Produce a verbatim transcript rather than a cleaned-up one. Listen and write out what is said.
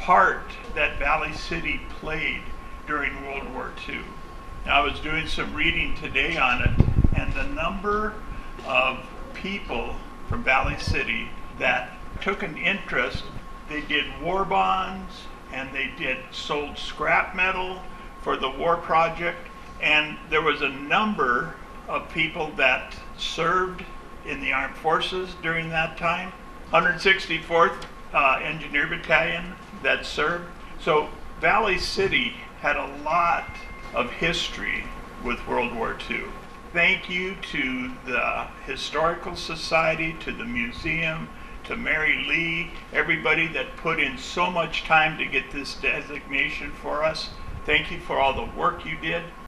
part that Valley City played during World War Two. Now, I was doing some reading today on it, and the number of people from Valley City that took an interest, they did war bonds, and they did sold scrap metal for the war project, and there was a number of people that served in the armed forces during that time. one hundred sixty-fourth uh, Engineer Battalion that served. So Valley City had a lot of history with World War Two. Thank you to the Historical Society, to the museum, to Mary Lee, everybody that put in so much time to get this designation for us. Thank you for all the work you did.